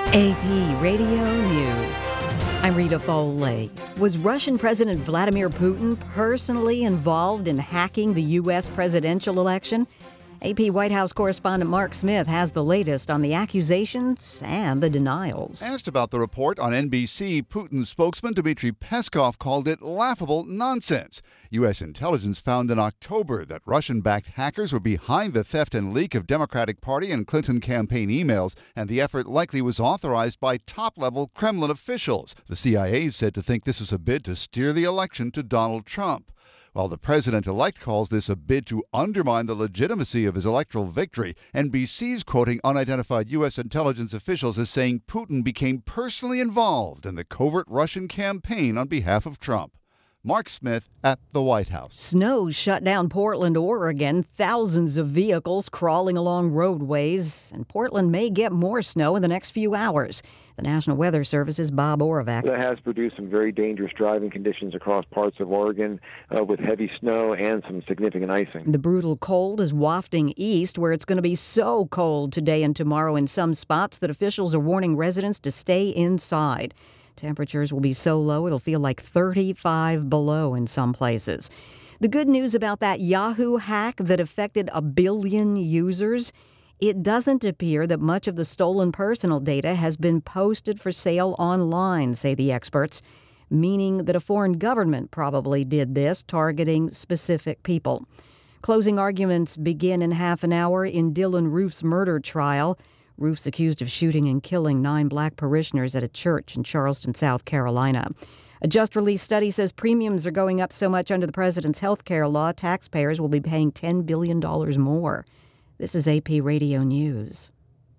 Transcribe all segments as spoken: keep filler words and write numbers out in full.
A P Radio News. I'm Rita Foley. Was Russian President Vladimir Putin personally involved in hacking the U S presidential election? A P White House correspondent Mark Smith has the latest on the accusations and the denials. Asked about the report on N B C, Putin's spokesman Dmitry Peskov called it laughable nonsense. U S intelligence found in October that Russian-backed hackers were behind the theft and leak of Democratic Party and Clinton campaign emails, and the effort likely was authorized by top-level Kremlin officials. The C I A is said to think this is a bid to steer the election to Donald Trump. While the president-elect calls this a bid to undermine the legitimacy of his electoral victory, N B C's quoting unidentified U S intelligence officials as saying Putin became personally involved in the covert Russian campaign on behalf of Trump. Mark Smith at the White House. Snow shut down Portland, Oregon. Thousands of vehicles crawling along roadways, and Portland may get more snow in the next few hours. The National Weather Service's Bob Oravec. That has produced some very dangerous driving conditions across parts of Oregon uh, with heavy snow and some significant icing. The brutal cold is wafting east, where it's going to be so cold today and tomorrow in some spots that officials are warning residents to stay inside. Temperatures will be so low it'll feel like thirty-five below in some places. The good news about that Yahoo hack that affected a billion users? It doesn't appear that much of the stolen personal data has been posted for sale online, say the experts, meaning that a foreign government probably did this, targeting specific people. Closing arguments begin in half an hour in Dylan Roof's murder trial. Roof's accused of shooting and killing nine black parishioners at a church in Charleston, South Carolina. A just-released study says premiums are going up so much under the president's health care law, taxpayers will be paying ten billion dollars more. This is A P Radio News.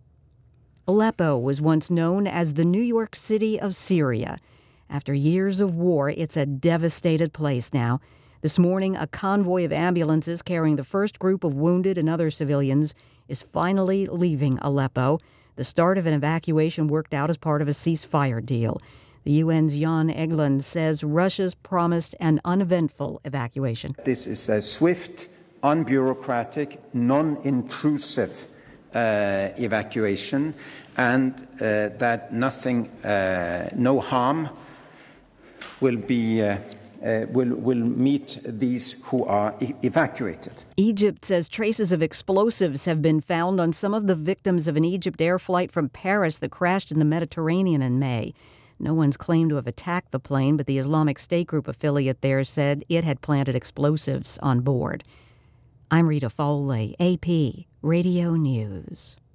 Aleppo was once known as the New York City of Syria. After years of war, it's a devastated place now. This morning, a convoy of ambulances carrying the first group of wounded and other civilians is finally leaving Aleppo. The start of an evacuation worked out as part of a ceasefire deal. The U N's Jan Egeland says Russia's promised an uneventful evacuation. This is a swift, unbureaucratic, non-intrusive uh, evacuation, and uh, that nothing, uh, no harm will be uh, Uh, will, will meet these who are e- evacuated. Egypt says traces of explosives have been found on some of the victims of an Egypt Air flight from Paris that crashed in the Mediterranean in May. No one's claimed to have attacked the plane, but the Islamic State group affiliate there said it had planted explosives on board. I'm Rita Foley, A P Radio News.